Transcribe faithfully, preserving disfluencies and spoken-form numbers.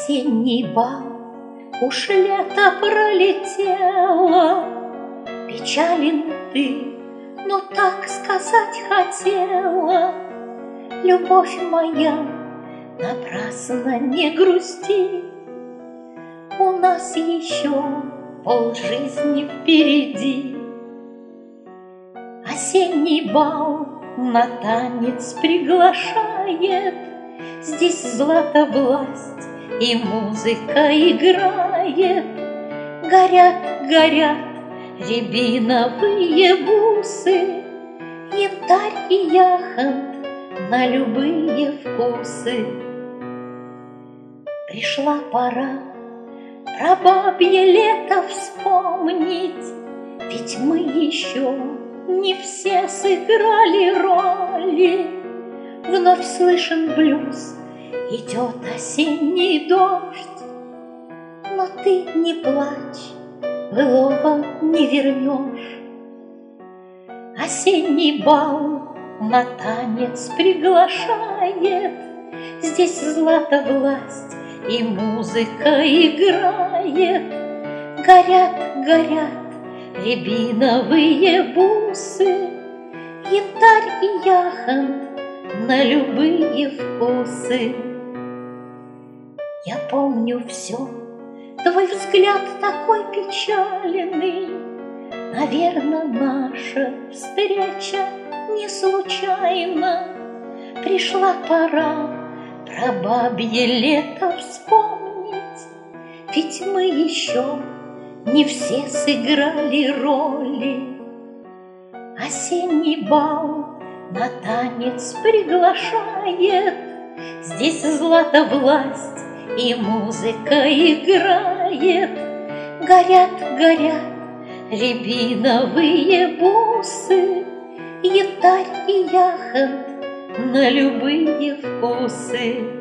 Осенний бал, уж лето пролетело, печален ты, но так сказать хотела. Любовь моя, напрасно не грусти, у нас еще полжизни впереди. Осенний бал на танец приглашает, здесь злато-власть и музыка играет. Горят, горят рябиновые бусы, янтарь и яхонт на любые вкусы. Пришла пора про бабье лето вспомнить, ведь мы еще не все сыграли роли. Вновь слышен блюз, идет осенний дождь, но ты не плачь, былого не вернешь. Осенний бал на танец приглашает, здесь злато-власть и музыка играет. Горят, горят рябиновые бусы, янтарь и яхонт на любые вкусы. Я помню все, твой взгляд такой печальный. Наверно, наша встреча не случайна. Пришла пора про бабье лето вспомнить, ведь мы еще не все сыграли роли. Осенний бал на танец приглашает, здесь злато-власть и музыка играет. Горят, горят рябиновые бусы, янтарь и яхонт на любые вкусы.